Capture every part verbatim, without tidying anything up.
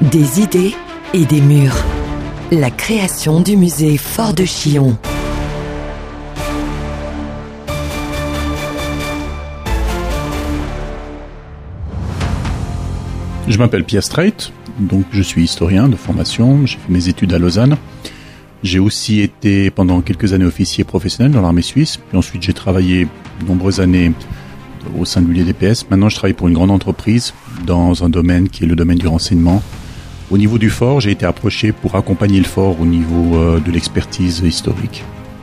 Des idées et des murs. La création du musée Fort de Chillon. Je m'appelle Pierre Streit, donc je suis historien de formation, j'ai fait mes études à Lausanne. J'ai aussi été pendant quelques années officier professionnel dans l'armée suisse, puis ensuite j'ai travaillé de nombreuses années au sein de l'U D P S. Maintenant je travaille pour une grande entreprise dans un domaine qui est le domaine du renseignement. Au niveau du fort, j'ai été approché pour accompagner le fort au niveau euh, de l'expertise historique.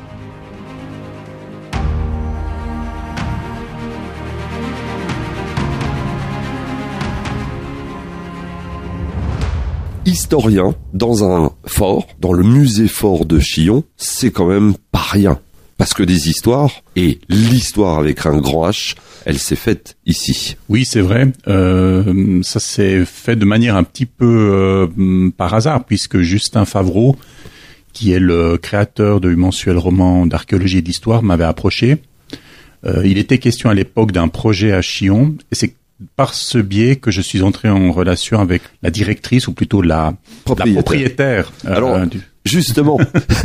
Historien dans un fort, dans le musée Fort de Chillon, c'est quand même pas rien. Parce que des histoires, et l'histoire avec un grand H, elle s'est faite ici. Oui, c'est vrai. Euh, ça s'est fait de manière un petit peu euh, par hasard, puisque Justin Favreau, qui est le créateur du mensuel roman d'archéologie et d'histoire, m'avait approché. Euh, il était question à l'époque d'un projet à Chillon, et c'est par ce biais que je suis entré en relation avec la directrice, ou plutôt la propriétaire. La propriétaire euh, Alors, du... justement,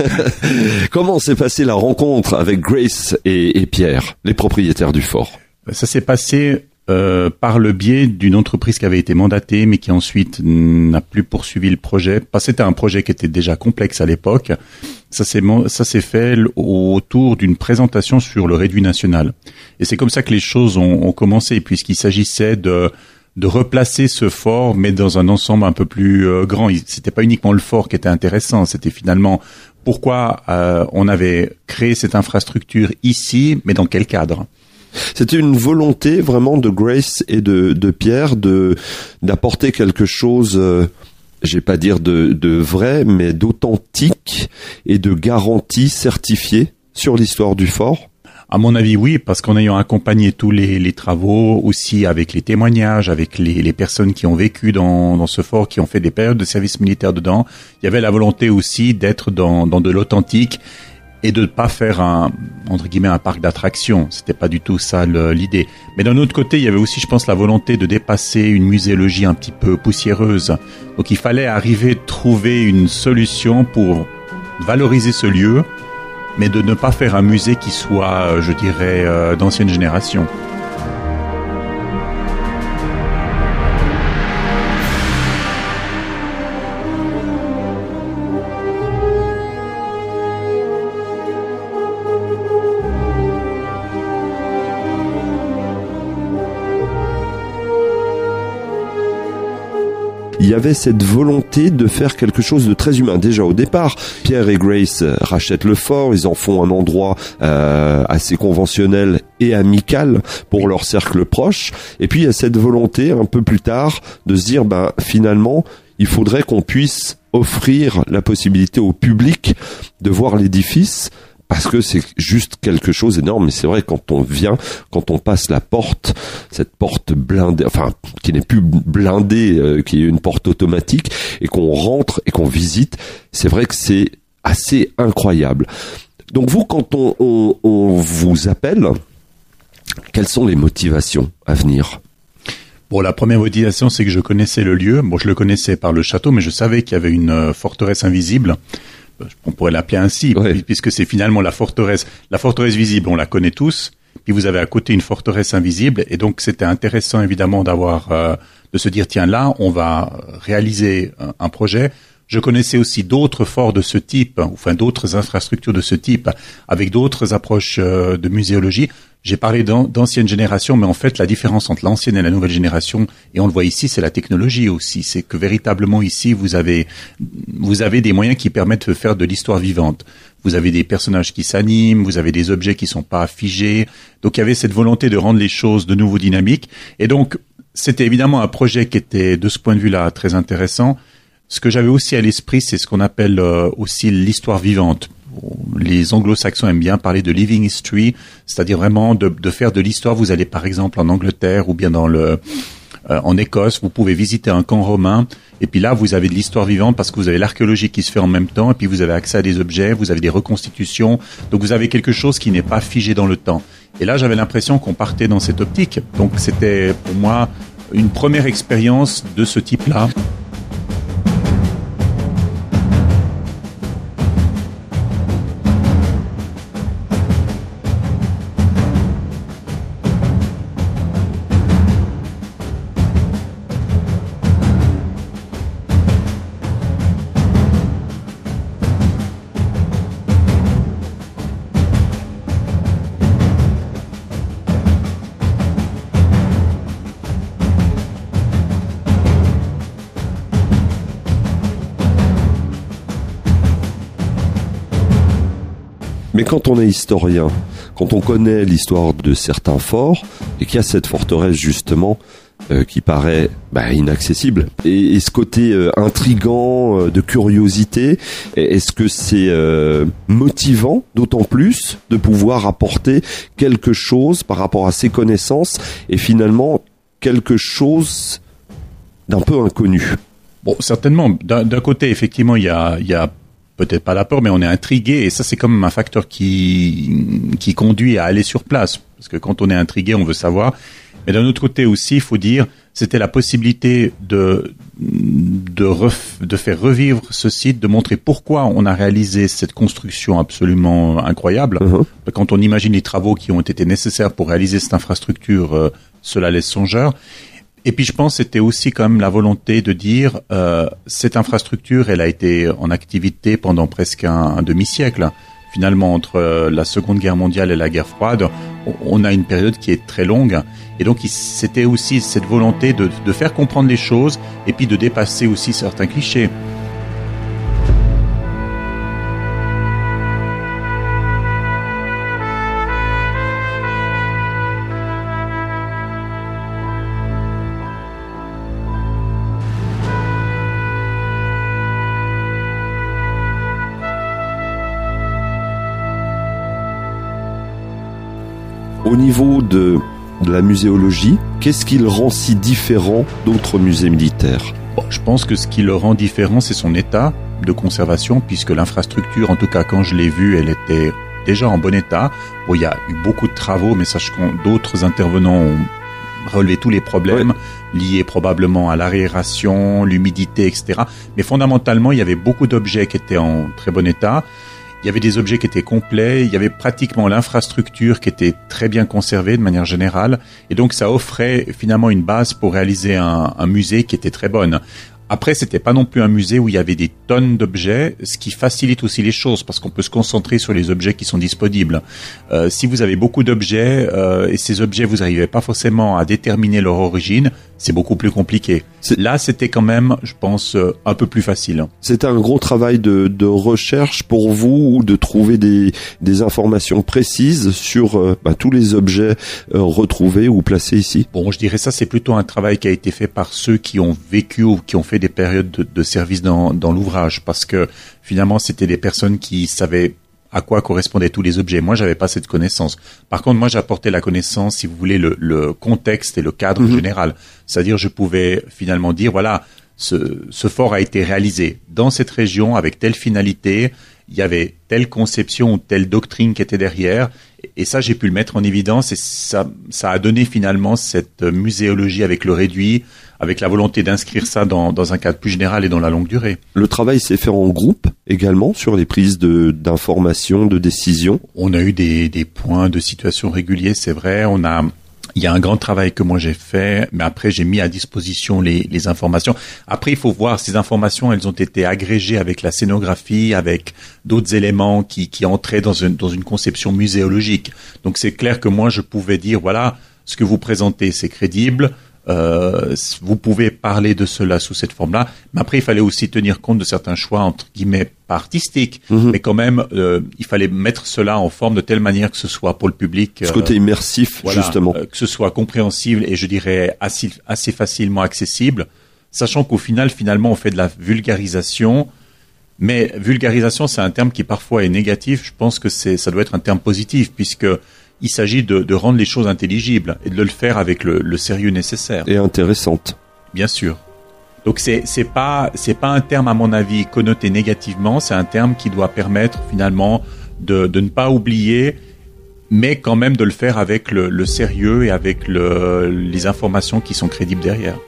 comment s'est passée la rencontre avec Grace et, et Pierre, les propriétaires du fort? Ça s'est passé euh, par le biais d'une entreprise qui avait été mandatée, mais qui ensuite n'a plus poursuivi le projet. Parce que c'était un projet qui était déjà complexe à l'époque. Ça s'est, ça s'est fait autour d'une présentation sur le réduit national. Et c'est comme ça que les choses ont, ont commencé, puisqu'il s'agissait de, de replacer ce fort, mais dans un ensemble un peu plus euh, grand. C'était pas uniquement le fort qui était intéressant, c'était finalement pourquoi euh, on avait créé cette infrastructure ici, mais dans quel cadre. C'était une volonté vraiment de Grace et de, de Pierre de d'apporter quelque chose, euh, je vais pas dire de, de vrai, mais d'authentique et de garantie certifiée sur l'histoire du fort. À mon avis, oui, parce qu'en ayant accompagné tous les, les travaux, aussi avec les témoignages, avec les, les personnes qui ont vécu dans, dans ce fort, qui ont fait des périodes de service militaire dedans, il y avait la volonté aussi d'être dans, dans de l'authentique et de ne pas faire un, entre guillemets, un parc d'attractions. C'était pas du tout ça le, l'idée. Mais d'un autre côté, il y avait aussi, je pense, la volonté de dépasser une muséologie un petit peu poussiéreuse. Donc il fallait arriver à trouver une solution pour valoriser ce lieu, mais de ne pas faire un musée qui soit, je dirais, euh, d'ancienne génération. Il y avait cette volonté de faire quelque chose de très humain. Déjà au départ, Pierre et Grace rachètent le fort, ils en font un endroit euh, assez conventionnel et amical pour leur cercle proche. Et puis il y a cette volonté un peu plus tard de se dire, ben finalement, il faudrait qu'on puisse offrir la possibilité au public de voir l'édifice. Parce que c'est juste quelque chose d'énorme. Et c'est vrai, quand on vient, quand on passe la porte, cette porte blindée, enfin, qui n'est plus blindée, euh, qui est une porte automatique, et qu'on rentre et qu'on visite, c'est vrai que c'est assez incroyable. Donc vous, quand on, on, on vous appelle, quelles sont les motivations à venir ? Bon, la première motivation, c'est que je connaissais le lieu. Bon, je le connaissais par le château, mais je savais qu'il y avait une euh, forteresse invisible. On pourrait l'appeler ainsi, ouais. Puisque c'est finalement la forteresse. La forteresse visible, on la connaît tous. Puis vous avez à côté une forteresse invisible, et donc c'était intéressant évidemment d'avoir, euh, de se dire tiens là, on va réaliser un, un projet. Je connaissais aussi d'autres forts de ce type, enfin d'autres infrastructures de ce type, avec d'autres approches euh, de muséologie. J'ai parlé d'ancienne génération, mais en fait, la différence entre l'ancienne et la nouvelle génération, et on le voit ici, c'est la technologie aussi. C'est que véritablement ici, vous avez, vous avez des moyens qui permettent de faire de l'histoire vivante. Vous avez des personnages qui s'animent, vous avez des objets qui sont pas figés. Donc, il y avait cette volonté de rendre les choses de nouveau dynamiques. Et donc, c'était évidemment un projet qui était, de ce point de vue-là, très intéressant. Ce que j'avais aussi à l'esprit, c'est ce qu'on appelle euh, aussi l'histoire vivante. Les anglo-saxons aiment bien parler de living history, c'est-à-dire vraiment de, de faire de l'histoire. Vous allez par exemple en Angleterre ou bien dans le, euh, en Écosse, vous pouvez visiter un camp romain, et puis là vous avez de l'histoire vivante parce que vous avez l'archéologie qui se fait en même temps, et puis vous avez accès à des objets, vous avez des reconstitutions, donc vous avez quelque chose qui n'est pas figé dans le temps. Et là j'avais l'impression qu'on partait dans cette optique, donc c'était pour moi une première expérience de ce type-là. Mais quand on est historien, quand on connaît l'histoire de certains forts, et qu'il y a cette forteresse justement euh, qui paraît bah, inaccessible, et, et ce côté euh, intrigant, euh, de curiosité, est-ce que c'est euh, motivant d'autant plus de pouvoir apporter quelque chose par rapport à ses connaissances, et finalement quelque chose d'un peu inconnu? Bon, certainement. D'un, d'un côté, effectivement, il y a... Il y a peut-être pas la peur, mais on est intrigué, et ça c'est quand même un facteur qui qui conduit à aller sur place, parce que quand on est intrigué, on veut savoir. Mais d'un autre côté aussi, il faut dire, c'était la possibilité de de ref, de faire revivre ce site, de montrer pourquoi on a réalisé cette construction absolument incroyable. Uh-huh. Quand on imagine les travaux qui ont été nécessaires pour réaliser cette infrastructure, euh, cela laisse songeur. Et puis je pense que c'était aussi quand même la volonté de dire euh, cette infrastructure, elle a été en activité pendant presque un, un demi-siècle. Finalement, entre euh, la Seconde Guerre mondiale et la guerre froide, on, on a une période qui est très longue. Et donc il, c'était aussi cette volonté de, de faire comprendre les choses et puis de dépasser aussi certains clichés. Au niveau de, de la muséologie, qu'est-ce qui le rend si différent d'autres musées militaires? Bon, je pense que ce qui le rend différent, c'est son état de conservation, puisque l'infrastructure, en tout cas quand je l'ai vue, elle était déjà en bon état. Bon, il y a eu beaucoup de travaux, mais sache que d'autres intervenants ont relevé tous les problèmes ouais. liés probablement à l'aération, l'humidité, et cetera. Mais fondamentalement, il y avait beaucoup d'objets qui étaient en très bon état. Il y avait des objets qui étaient complets, il y avait pratiquement l'infrastructure qui était très bien conservée de manière générale, et donc ça offrait finalement une base pour réaliser un, un musée qui était très bonne. Après, c'était pas non plus un musée où il y avait des tonnes d'objets, ce qui facilite aussi les choses parce qu'on peut se concentrer sur les objets qui sont disponibles. Euh, si vous avez beaucoup d'objets euh, et ces objets vous n'arrivez pas forcément à déterminer leur origine, c'est beaucoup plus compliqué. C'est... Là, c'était quand même, je pense, euh, un peu plus facile. C'était un gros travail de, de recherche pour vous, de trouver des, des informations précises sur euh, bah, tous les objets euh, retrouvés ou placés ici. Bon, je dirais ça, c'est plutôt un travail qui a été fait par ceux qui ont vécu ou qui ont fait des périodes de, de service dans, dans l'ouvrage, parce que finalement, c'était des personnes qui savaient à quoi correspondaient tous les objets. Moi, j'avais pas cette connaissance. Par contre, moi, j'apportais la connaissance, si vous voulez, le, le contexte et le cadre mmh. général. C'est-à-dire, je pouvais finalement dire, voilà, ce, ce fort a été réalisé dans cette région avec telle finalité, il y avait telle conception ou telle doctrine qui était derrière, et ça, j'ai pu le mettre en évidence, et ça, ça a donné finalement cette muséologie avec le réduit, avec la volonté d'inscrire ça dans, dans un cadre plus général et dans la longue durée. Le travail s'est fait en groupe également sur les prises de, d'informations, de décisions. On a eu des, des points de situation réguliers, c'est vrai. On a, il y a un grand travail que moi j'ai fait, mais après j'ai mis à disposition les, les informations. Après, il faut voir ces informations, elles ont été agrégées avec la scénographie, avec d'autres éléments qui, qui entraient dans une, dans une conception muséologique. Donc c'est clair que moi je pouvais dire, voilà, ce que vous présentez, c'est crédible. Euh, vous pouvez parler de cela sous cette forme-là, mais après il fallait aussi tenir compte de certains choix entre guillemets pas artistiques, mmh. mais quand même euh, il fallait mettre cela en forme de telle manière que ce soit pour le public. Ce côté immersif, voilà, justement, euh, que ce soit compréhensible et je dirais assez, assez facilement accessible, sachant qu'au final, finalement, on fait de la vulgarisation. Mais vulgarisation, c'est un terme qui parfois est négatif. Je pense que c'est, ça doit être un terme positif puisque il s'agit de, de rendre les choses intelligibles et de le faire avec le, le sérieux nécessaire. Et intéressante. Bien sûr. Donc c'est, c'est pas, c'est pas un terme à mon avis connoté négativement. C'est un terme qui doit permettre finalement de, de ne pas oublier, mais quand même de le faire avec le, le sérieux et avec le, les informations qui sont crédibles derrière.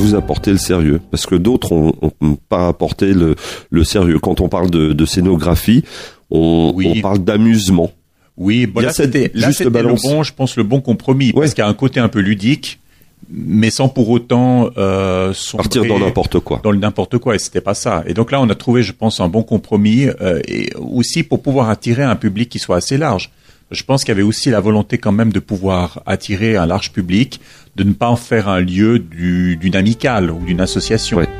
vous apportez le sérieux, parce que d'autres ont, ont pas apporté le, le sérieux. Quand on parle de, de scénographie, on, oui. on parle d'amusement. Oui, bon, là c'était, là, c'était le bon, je pense, le bon compromis, ouais. parce qu'il y a un côté un peu ludique, mais sans pour autant euh, partir dans n'importe quoi. Dans le n'importe quoi, et c'était pas ça. Et donc là, on a trouvé, je pense, un bon compromis, euh, et aussi pour pouvoir attirer un public qui soit assez large. Je pense qu'il y avait aussi la volonté quand même de pouvoir attirer un large public, de ne pas en faire un lieu du, d'une amicale ou d'une association. Ouais.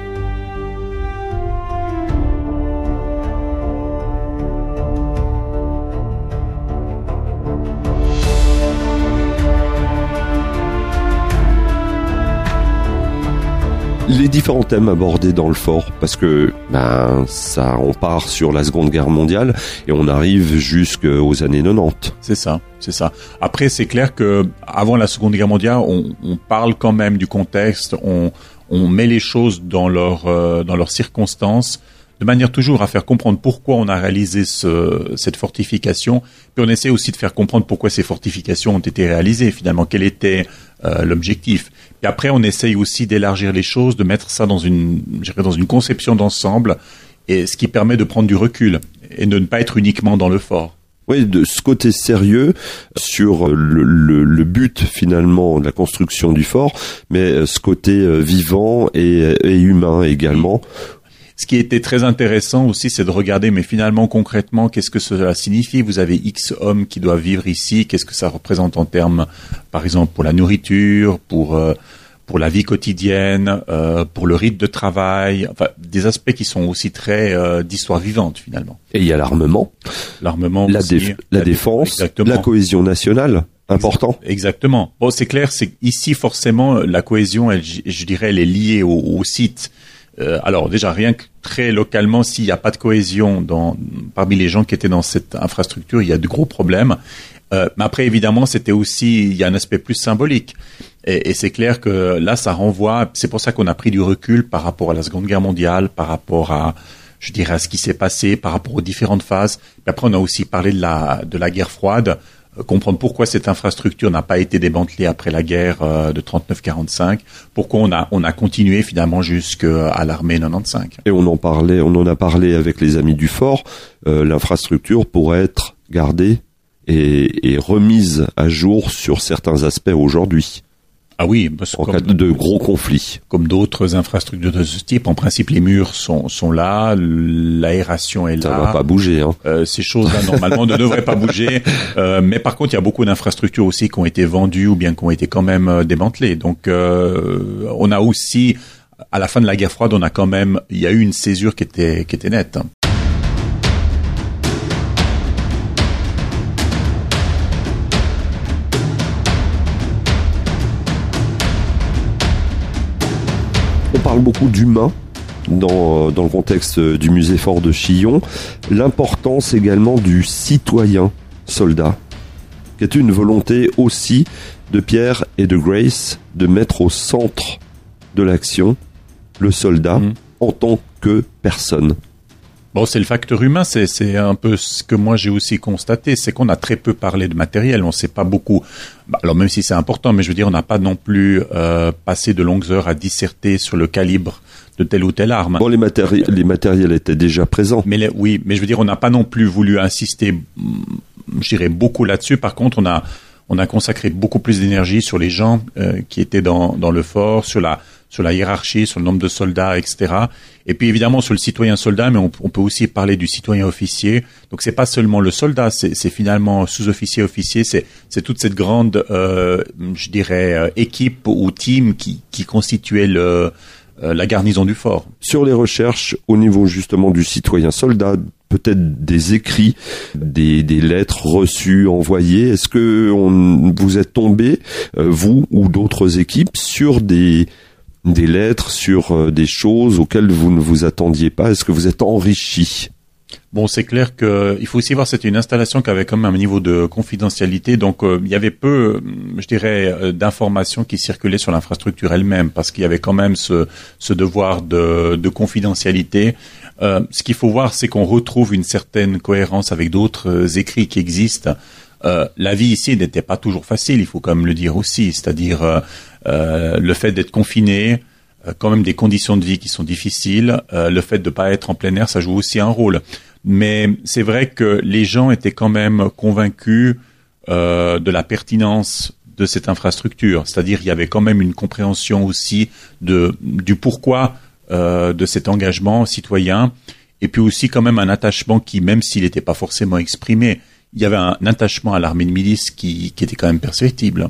Les différents thèmes abordés dans le fort, parce que ben ça, on part sur la Seconde Guerre mondiale et on arrive jusqu'aux années quatre-vingt-dix. C'est ça, c'est ça. Après, c'est clair que avant la Seconde Guerre mondiale, on, on parle quand même du contexte, on, on met les choses dans leur euh, dans leurs circonstances, de manière toujours à faire comprendre pourquoi on a réalisé ce, cette fortification. Puis on essaie aussi de faire comprendre pourquoi ces fortifications ont été réalisées. Finalement, quel était euh, l'objectif. Et après, on essaye aussi d'élargir les choses, de mettre ça dans une, je dirais, dans une conception d'ensemble, et ce qui permet de prendre du recul et de ne pas être uniquement dans le fort. Oui, de ce côté sérieux sur le, le, le but finalement de la construction du fort, mais ce côté vivant et, et humain également. Ce qui était très intéressant aussi, c'est de regarder, mais finalement, concrètement, qu'est-ce que cela signifie? Vous avez X hommes qui doivent vivre ici. Qu'est-ce que ça représente en termes, par exemple, pour la nourriture, pour euh, pour la vie quotidienne, euh, pour le rythme de travail, enfin, des aspects qui sont aussi très euh, d'histoire vivante, finalement. Et il y a l'armement. L'armement la aussi. Déf- la, la défense, exactement. La cohésion nationale. Important. Exactement. Bon, c'est clair, c'est ici, forcément, la cohésion, elle, je dirais, elle est liée au, au site. Euh, alors déjà rien que très localement, s'il n'y a pas de cohésion dans, parmi les gens qui étaient dans cette infrastructure, il y a de gros problèmes. Euh, mais après évidemment, c'était aussi, il y a un aspect plus symbolique. Et, et c'est clair que là, ça renvoie. C'est pour ça qu'on a pris du recul par rapport à la Seconde Guerre mondiale, par rapport à, je dirais, à ce qui s'est passé, par rapport aux différentes phases. Puis après, on a aussi parlé de la de la guerre froide. Comprendre pourquoi cette infrastructure n'a pas été démantelée après la guerre euh, de trente-neuf quarante-cinq, pourquoi on a on a continué finalement jusqu'à l'armée quatre-vingt-quinze. Et on en parlait, on en a parlé avec les amis du fort. Euh, l'infrastructure pourrait être gardée et, et remise à jour sur certains aspects aujourd'hui. Ah oui, parce en cas de gros conflits. Comme d'autres infrastructures de ce type, en principe, les murs sont sont là, l'aération est là. Ça va pas bouger, hein. Euh, ces choses-là normalement ne devraient pas bouger. Euh, mais par contre, il y a beaucoup d'infrastructures aussi qui ont été vendues ou bien qui ont été quand même euh, démantelées. Donc, euh, on a aussi, à la fin de la guerre froide, on a quand même, il y a eu une césure qui était qui était nette. On parle beaucoup d'humains dans, dans le contexte du musée fort de Chillon. L'importance également du citoyen soldat, qui est une volonté aussi de Pierre et de Grace de mettre au centre de l'action le soldat mmh. en tant que personne. Bon, c'est le facteur humain, c'est, c'est un peu ce que moi j'ai aussi constaté, c'est qu'on a très peu parlé de matériel, on ne sait pas beaucoup. Bah, alors même si c'est important, mais je veux dire, on n'a pas non plus euh, passé de longues heures à disserter sur le calibre de telle ou telle arme. Bon, les, matéri- les matériels étaient déjà présents. Mais les, oui, mais je veux dire, on n'a pas non plus voulu insister, je dirais, beaucoup là-dessus. Par contre, on a on a consacré beaucoup plus d'énergie sur les gens euh, qui étaient dans dans le fort, sur la sur la hiérarchie, sur le nombre de soldats, et cetera. Et puis évidemment sur le citoyen soldat, mais on, on peut aussi parler du citoyen officier. Donc c'est pas seulement le soldat, c'est, c'est finalement sous-officier, officier, c'est, c'est toute cette grande, euh, je dirais, euh, équipe ou team qui, qui constituait le, euh, la garnison du fort. Sur les recherches au niveau justement du citoyen soldat, peut-être des écrits, des, des lettres reçues, envoyées. Est-ce que on, vous êtes tombé, euh, vous ou d'autres équipes, sur des des lettres, sur euh, des choses auxquelles vous ne vous attendiez pas? Est-ce que vous êtes enrichi? Bon, c'est clair que il faut aussi voir, c'était une installation qui avait quand même un niveau de confidentialité, donc euh, il y avait peu, je dirais, euh, d'informations qui circulaient sur l'infrastructure elle-même, parce qu'il y avait quand même ce, ce devoir de, de confidentialité. Euh, ce qu'il faut voir, c'est qu'on retrouve une certaine cohérence avec d'autres euh, écrits qui existent. Euh, la vie ici n'était pas toujours facile, il faut quand même le dire aussi, c'est-à-dire euh, euh, le fait d'être confiné, euh, quand même des conditions de vie qui sont difficiles. Euh, le fait de pas être en plein air, ça joue aussi un rôle. Mais c'est vrai que les gens étaient quand même convaincus euh, de la pertinence de cette infrastructure. C'est-à-dire, il y avait quand même une compréhension aussi de du pourquoi euh, de cet engagement citoyen, et puis aussi quand même un attachement qui, même s'il n'était pas forcément exprimé, il y avait un attachement à l'armée de milice qui, qui était quand même perceptible.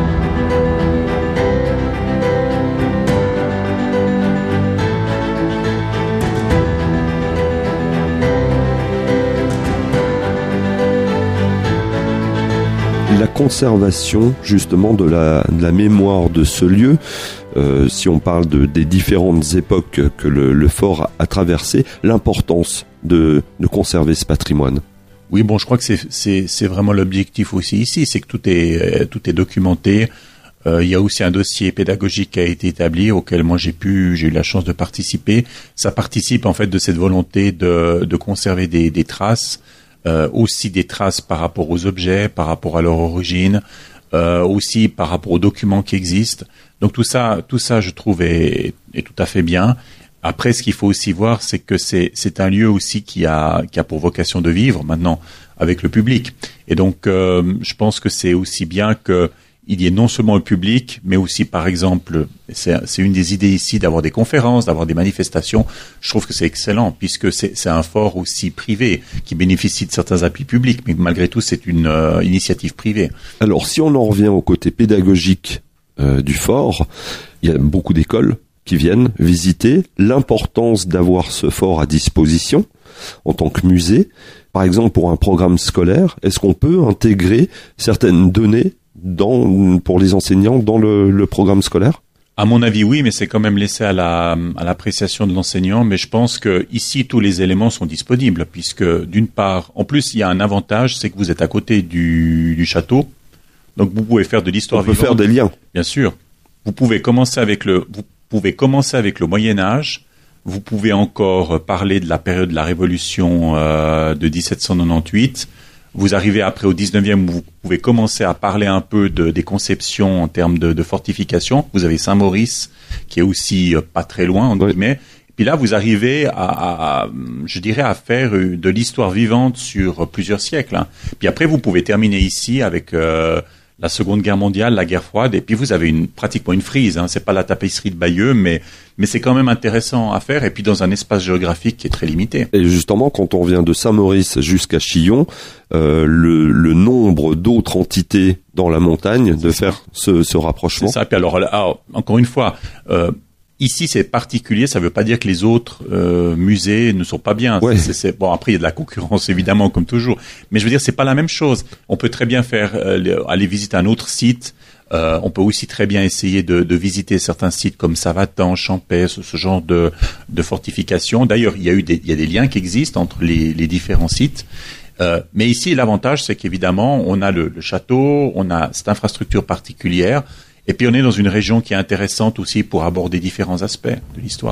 La conservation justement de la, de la mémoire de ce lieu, euh, si on parle de, des différentes époques que le, le fort a, a traversé, l'importance de, de conserver ce patrimoine. Oui, bon, je crois que c'est, c'est, c'est vraiment l'objectif aussi ici, c'est que tout est, tout est documenté. Euh, il y a aussi un dossier pédagogique qui a été établi, auquel moi j'ai pu, j'ai eu la chance de participer. Ça participe en fait de cette volonté de, de conserver des, des traces. Euh, aussi des traces par rapport aux objets, par rapport à leur origine, euh, aussi par rapport aux documents qui existent. Donc tout ça, tout ça, je trouve, est, est tout à fait bien. Après, ce qu'il faut aussi voir, c'est que c'est, c'est un lieu aussi qui a, qui a pour vocation de vivre maintenant avec le public. Et donc, euh, je pense que c'est aussi bien que il y ait non seulement le public, mais aussi, par exemple, c'est, c'est une des idées ici d'avoir des conférences, d'avoir des manifestations. Je trouve que c'est excellent, puisque c'est, c'est un fort aussi privé qui bénéficie de certains appuis publics, mais malgré tout, c'est une euh, initiative privée. Alors, si on en revient au côté pédagogique euh, du fort, il y a beaucoup d'écoles qui viennent visiter l'importance d'avoir ce fort à disposition en tant que musée. Par exemple, pour un programme scolaire, est-ce qu'on peut intégrer certaines données dans, pour les enseignants dans le, le programme scolaire? À mon avis, oui, mais c'est quand même laissé à la, à l'appréciation de l'enseignant. Mais je pense que ici, tous les éléments sont disponibles, puisque d'une part, en plus, il y a un avantage, c'est que vous êtes à côté du, du château, donc vous pouvez faire de l'histoire vivante. On peut faire des liens. Bien sûr. Vous pouvez commencer avec le, vous pouvez commencer avec le Moyen Âge. Vous pouvez encore parler de la période de la Révolution euh, de dix-sept cent quatre-vingt-dix-huit. Vous arrivez après au dix-neuvième, où vous pouvez commencer à parler un peu de, des conceptions en termes de, de fortification. Vous avez Saint-Maurice, qui est aussi euh, pas très loin, entre guillemets. Et puis là, vous arrivez à, à, à, je dirais, à faire de l'histoire vivante sur plusieurs siècles. Hein. Puis après, vous pouvez terminer ici avec euh, la Seconde Guerre mondiale, la guerre froide, et puis vous avez une, pratiquement une frise. Hein. C'est pas la tapisserie de Bayeux, mais mais c'est quand même intéressant à faire, et puis dans un espace géographique qui est très limité. Et justement, quand on vient de Saint-Maurice jusqu'à Chillon, euh, le, le nombre d'autres entités dans la montagne, de c'est faire ça. ce, ce rapprochement. C'est ça. Puis alors, alors encore une fois, euh, ici c'est particulier. Ça veut pas dire que les autres euh, musées ne sont pas bien. Ouais. C'est, c'est, bon, après il y a de la concurrence évidemment, comme toujours. Mais je veux dire, c'est pas la même chose. On peut très bien faire euh, aller visiter un autre site. Euh, on peut aussi très bien essayer de, de visiter certains sites comme Savatan, Champais, ce, ce genre de, de fortifications. D'ailleurs, il y a eu des, il y a des liens qui existent entre les, les différents sites. Euh, mais ici, l'avantage, c'est qu'évidemment, on a le, le château, on a cette infrastructure particulière, et puis on est dans une région qui est intéressante aussi pour aborder différents aspects de l'histoire.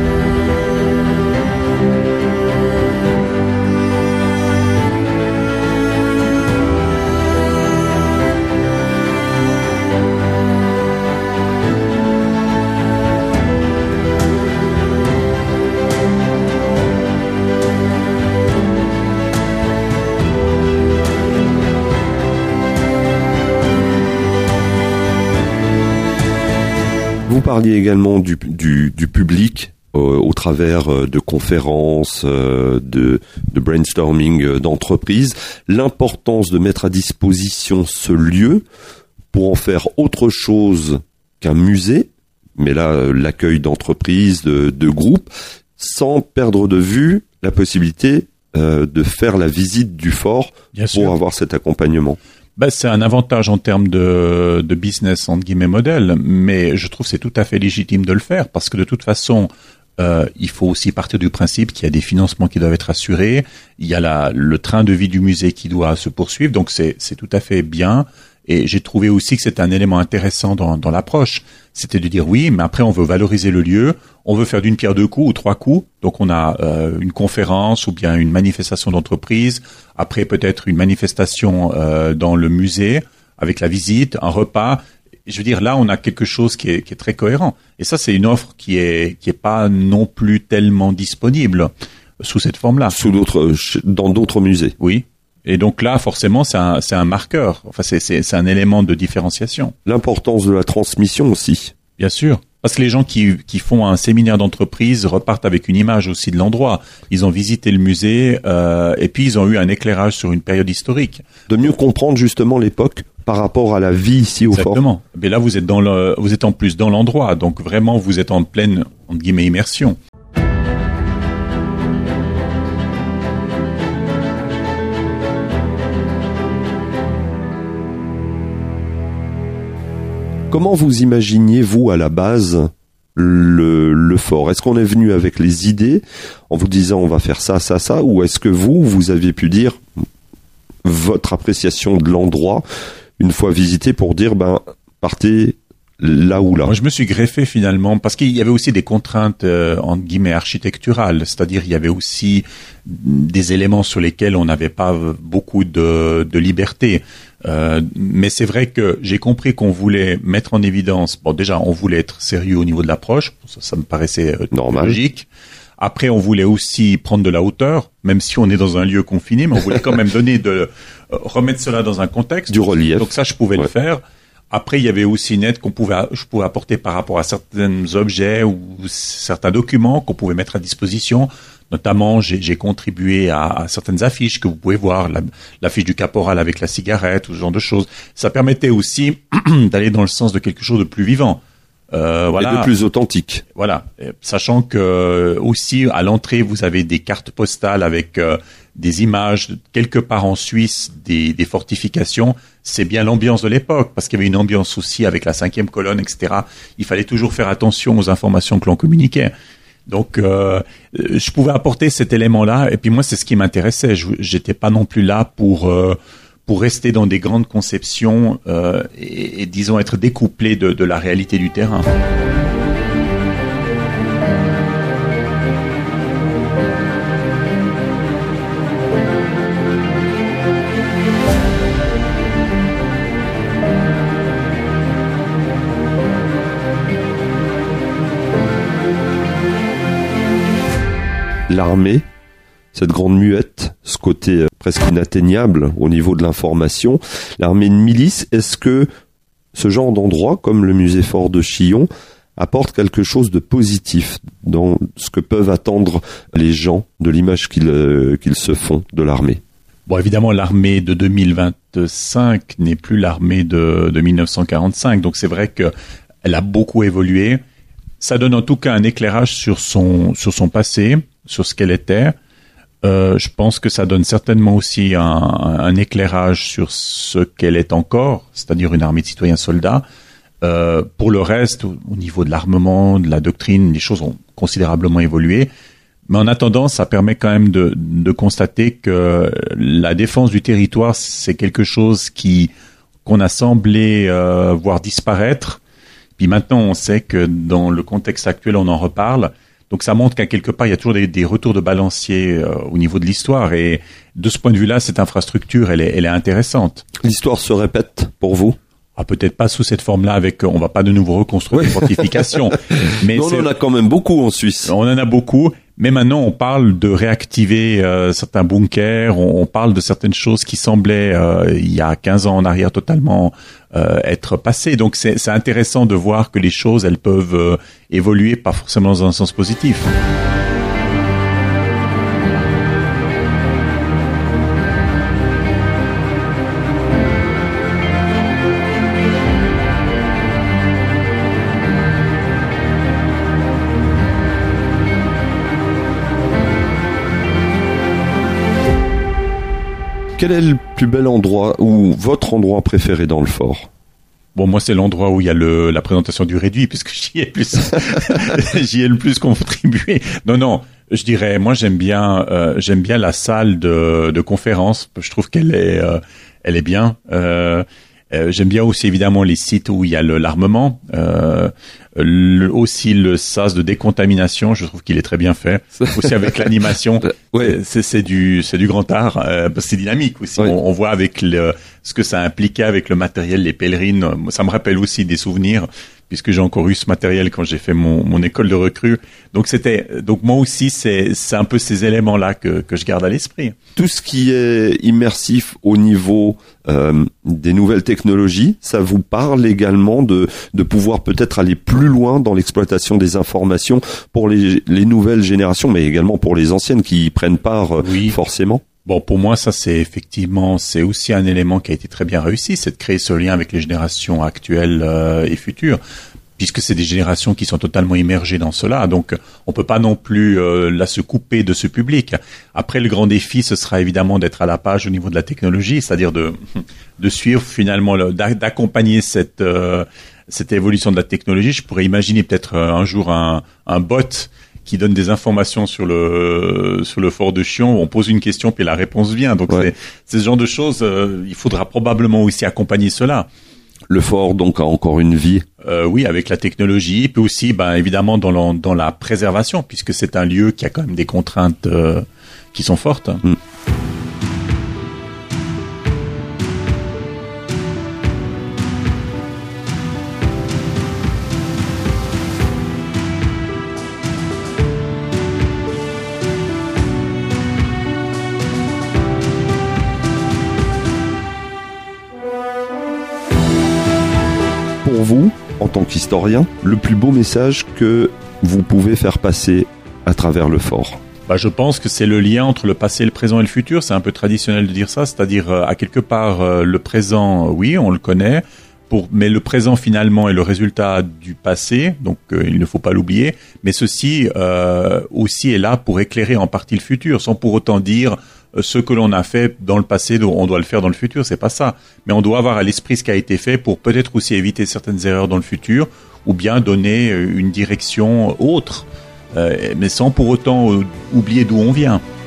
Vous parliez également du, du, du public euh, au travers euh, de conférences, euh, de, de brainstorming euh, d'entreprises. L'importance de mettre à disposition ce lieu pour en faire autre chose qu'un musée, mais là euh, l'accueil d'entreprises, de, de groupes, sans perdre de vue la possibilité euh, de faire la visite du fort Bien pour sûr. avoir cet accompagnement. Ben, c'est un avantage en termes de, de business, entre guillemets, modèle, mais je trouve que c'est tout à fait légitime de le faire, parce que de toute façon, euh, il faut aussi partir du principe qu'il y a des financements qui doivent être assurés, il y a la, le train de vie du musée qui doit se poursuivre, donc c'est, c'est tout à fait bien, et j'ai trouvé aussi que c'était un élément intéressant dans, dans l'approche, c'était de dire oui, mais après on veut valoriser le lieu, on veut faire d'une pierre deux coups ou trois coups, donc on a euh, une conférence ou bien une manifestation d'entreprise, après peut-être une manifestation euh, dans le musée avec la visite, un repas, je veux dire, là, on a quelque chose qui est, qui est très cohérent. Et ça, c'est une offre qui est, qui est pas non plus tellement disponible sous cette forme-là. Sous d'autres, dans d'autres musées. Oui. Et donc là, forcément, c'est un, c'est un marqueur. Enfin, c'est, c'est, c'est un élément de différenciation. L'importance de la transmission aussi. Bien sûr. Parce que les gens qui, qui font un séminaire d'entreprise repartent avec une image aussi de l'endroit. Ils ont visité le musée euh, et puis ils ont eu un éclairage sur une période historique. De mieux comprendre justement l'époque par rapport à la vie ici au fort. Exactement. Mais là, vous êtes dans le, vous êtes en plus dans l'endroit, donc vraiment, vous êtes en pleine, entre guillemets, immersion. Comment vous imaginiez-vous à la base le, le fort? Est-ce qu'on est venu avec les idées en vous disant on va faire ça, ça, ça, ou est-ce que vous, vous aviez pu dire votre appréciation de l'endroit une fois visité pour dire ben partez là ou là? Moi, je me suis greffé finalement parce qu'il y avait aussi des contraintes euh, entre guillemets architecturales, c'est-à-dire il y avait aussi des éléments sur lesquels on n'avait pas beaucoup de, de liberté. Euh, mais c'est vrai que j'ai compris qu'on voulait mettre en évidence. Bon, déjà, on voulait être sérieux au niveau de l'approche, ça, ça me paraissait euh, normal, logique. Après, on voulait aussi prendre de la hauteur, même si on est dans un lieu confiné, mais on voulait quand même donner de euh, remettre cela dans un contexte. Du relief. Donc ça, je pouvais ouais. le faire. Après, il y avait aussi une aide qu'on pouvait, je pouvais apporter par rapport à certains objets ou certains documents qu'on pouvait mettre à disposition. Notamment, j'ai, j'ai contribué à, à certaines affiches que vous pouvez voir, la, l'affiche du caporal avec la cigarette, ou ce genre de choses. Ça permettait aussi d'aller dans le sens de quelque chose de plus vivant. Euh, voilà. Et de plus authentique. Voilà. Sachant que aussi, à l'entrée, vous avez des cartes postales avec euh, des images, quelque part en Suisse, des, des fortifications. C'est bien l'ambiance de l'époque, parce qu'il y avait une ambiance aussi avec la cinquième colonne, et cetera. Il fallait toujours faire attention aux informations que l'on communiquait. Donc, euh, je pouvais apporter cet élément-là, et puis moi, c'est ce qui m'intéressait. Je, j'étais pas non plus là pour euh, pour rester dans des grandes conceptions euh, et, et, disons, être découplé de, de la réalité du terrain. L'armée, cette grande muette, ce côté presque inatteignable au niveau de l'information, l'armée de milice, est-ce que ce genre d'endroit, comme le musée fort de Chillon, apporte quelque chose de positif dans ce que peuvent attendre les gens de l'image qu'ils, euh, qu'ils se font de l'armée? Bon, évidemment, l'armée de deux mille vingt-cinq n'est plus l'armée de, de dix-neuf cent quarante-cinq, donc c'est vrai qu'elle a beaucoup évolué. Ça donne en tout cas un éclairage sur son, sur son passé, sur ce qu'elle était. Euh, je pense que ça donne certainement aussi un, un éclairage sur ce qu'elle est encore, c'est-à-dire une armée de citoyens soldats. Euh, pour le reste, au, au niveau de l'armement, de la doctrine, les choses ont considérablement évolué. Mais en attendant, ça permet quand même de, de constater que la défense du territoire, c'est quelque chose qui qu'on a semblé euh, voir disparaître. Puis maintenant, on sait que dans le contexte actuel, on en reparle. Donc ça montre qu'à quelque part, il y a toujours des, des retours de balancier euh, au niveau de l'histoire. Et de ce point de vue-là, cette infrastructure, elle est, elle est intéressante. L'histoire se répète pour vous? Ah, peut-être pas sous cette forme-là, avec, on va pas de nouveau reconstruire oui. les fortifications. Mais non, on en a quand même beaucoup en Suisse. On en a beaucoup. Mais maintenant, on parle de réactiver euh, certains bunkers, on, on parle de certaines choses qui semblaient, euh, il y a quinze ans en arrière, totalement euh, être passées. Donc, c'est, c'est intéressant de voir que les choses, elles peuvent euh, évoluer, pas forcément dans un sens positif. Quel est le plus bel endroit ou votre endroit préféré dans le fort? Bon, moi, c'est l'endroit où il y a le, la présentation du réduit, puisque j'y ai plus, j'y ai le plus contribué. Non, non, je dirais, moi, j'aime bien, euh, j'aime bien la salle de, de conférence. Je trouve qu'elle est, euh, elle est bien. Euh, Euh, j'aime bien aussi évidemment les sites où il y a le, l'armement, euh, le, aussi le sas de décontamination. Je trouve qu'il est très bien fait. Aussi avec l'animation, ouais. c'est, c'est du c'est du grand art. Euh, parce que c'est dynamique aussi. Ouais. On, on voit avec le ce que ça impliquait avec le matériel, les pèlerines. Ça me rappelle aussi des souvenirs, puisque j'ai encore eu ce matériel quand j'ai fait mon, mon école de recrue. Donc c'était, donc moi aussi, c'est, c'est un peu ces éléments-là que, que je garde à l'esprit. Tout ce qui est immersif au niveau euh, des nouvelles technologies, ça vous parle également de, de pouvoir peut-être aller plus loin dans l'exploitation des informations pour les, les nouvelles générations, mais également pour les anciennes qui y prennent part euh, oui. forcément. Bon, pour moi, ça, c'est effectivement, c'est aussi un élément qui a été très bien réussi, c'est de créer ce lien avec les générations actuelles euh, et futures, puisque c'est des générations qui sont totalement immergées dans cela. Donc, on peut pas non plus euh, là se couper de ce public. Après, le grand défi, ce sera évidemment d'être à la page au niveau de la technologie, c'est-à-dire de de suivre finalement, le, d'accompagner cette euh, cette évolution de la technologie. Je pourrais imaginer peut-être euh, un jour un un bot qui donne des informations sur le sur le fort de Chion. On pose une question puis la réponse vient. Donc ouais. c'est, c'est ce genre de choses. Euh, il faudra probablement aussi accompagner cela. Le fort donc a encore une vie. Euh, oui, avec la technologie, puis aussi, ben évidemment dans la, dans la préservation, puisque c'est un lieu qui a quand même des contraintes euh, qui sont fortes. Mm. Pour vous, en tant qu'historien, le plus beau message que vous pouvez faire passer à travers le fort? Bah, je pense que c'est le lien entre le passé, le présent et le futur. C'est un peu traditionnel de dire ça, c'est-à-dire euh, à quelque part euh, le présent, euh, oui, on le connaît, pour, mais le présent finalement est le résultat du passé, donc euh, il ne faut pas l'oublier. Mais ceci euh, aussi est là pour éclairer en partie le futur, sans pour autant dire ce que l'on a fait dans le passé, on doit le faire dans le futur, c'est pas ça. Mais on doit avoir à l'esprit ce qui a été fait pour peut-être aussi éviter certaines erreurs dans le futur, ou bien donner une direction autre, euh, mais sans pour autant oublier d'où on vient.